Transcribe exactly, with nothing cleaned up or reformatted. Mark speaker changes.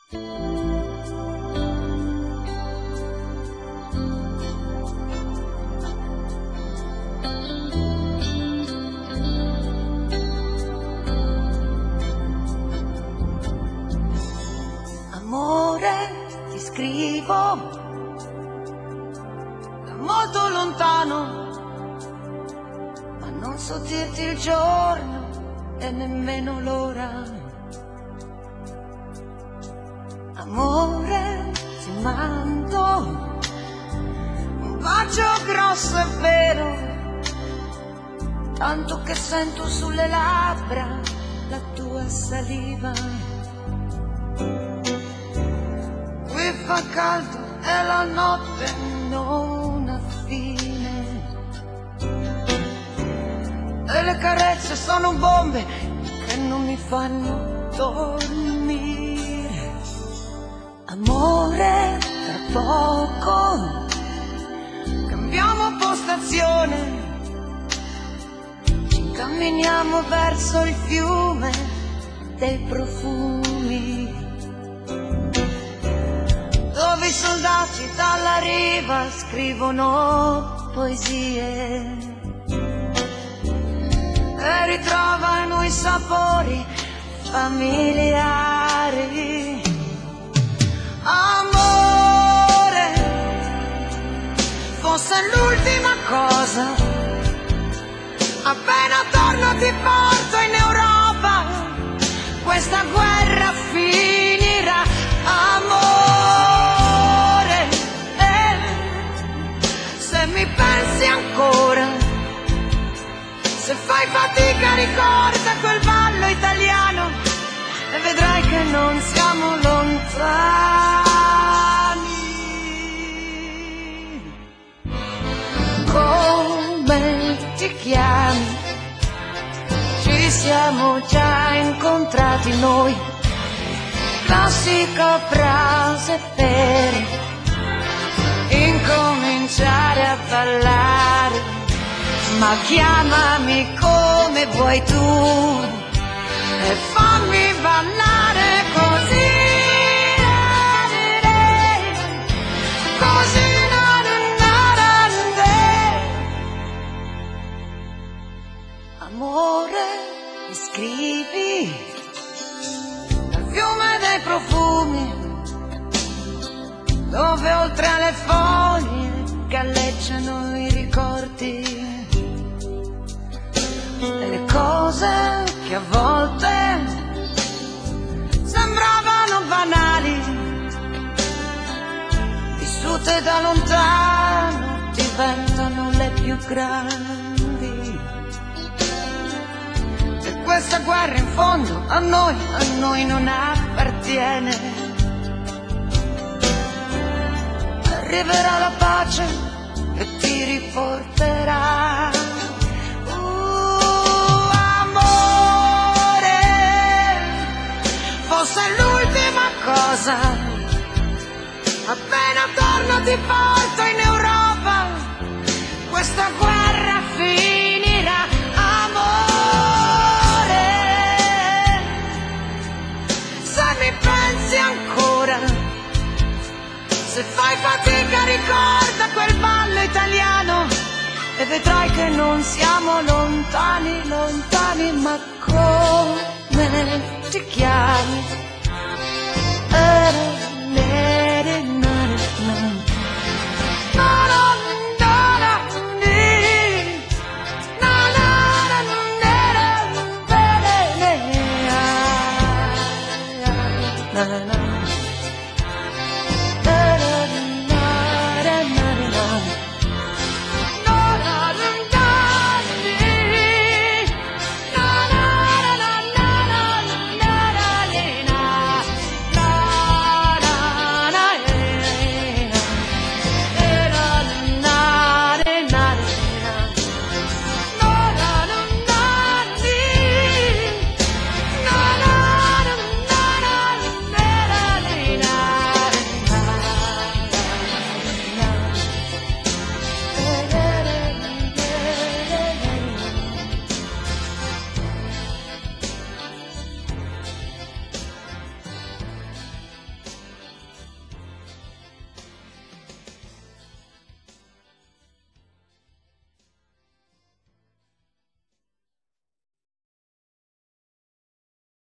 Speaker 1: Amore, ti scrivo da molto lontano, ma non so dirti il giorno e nemmeno l'ora. Amore, ti mando un bacio grosso e vero, tanto che sento sulle labbra la tua saliva. Qui fa caldo e la notte non ha fine, e le carezze sono bombe che non mi fanno dormire. Amore, tra poco cambiamo postazione, ci incamminiamo verso il fiume dei profumi, dove i soldati dalla riva scrivono poesie e ritrovano i sapori familiari. Amore, fosse l'ultima cosa, appena torno ti porto in Europa, questa guerra finirà. Amore, eh, se mi pensi ancora, se fai fatica ricorda quel ballo italiano e vedrai che non siamo lontani. Come ti chiami? Ci siamo già incontrati noi, classica frase per incominciare a ballare, ma chiamami come vuoi tu e fammi ballare così, così. Amore, mi scrivi dal fiume dei profumi, dove oltre alle foglie galleggiano i ricordi, delle cose che a volte sembravano banali, vissute da lontano diventano le più grandi. E questa guerra in fondo a noi, a noi non appartiene. Arriverà la pace e ti riporterà. Uh, amore, fosse l'ultima cosa, appena torno ti porto in Europa, questa guerra finirà. Amore, se mi pensi ancora, se fai fatica ricorda quel ballo italiano e vedrai che non siamo lontani, lontani, ma come ti chiami?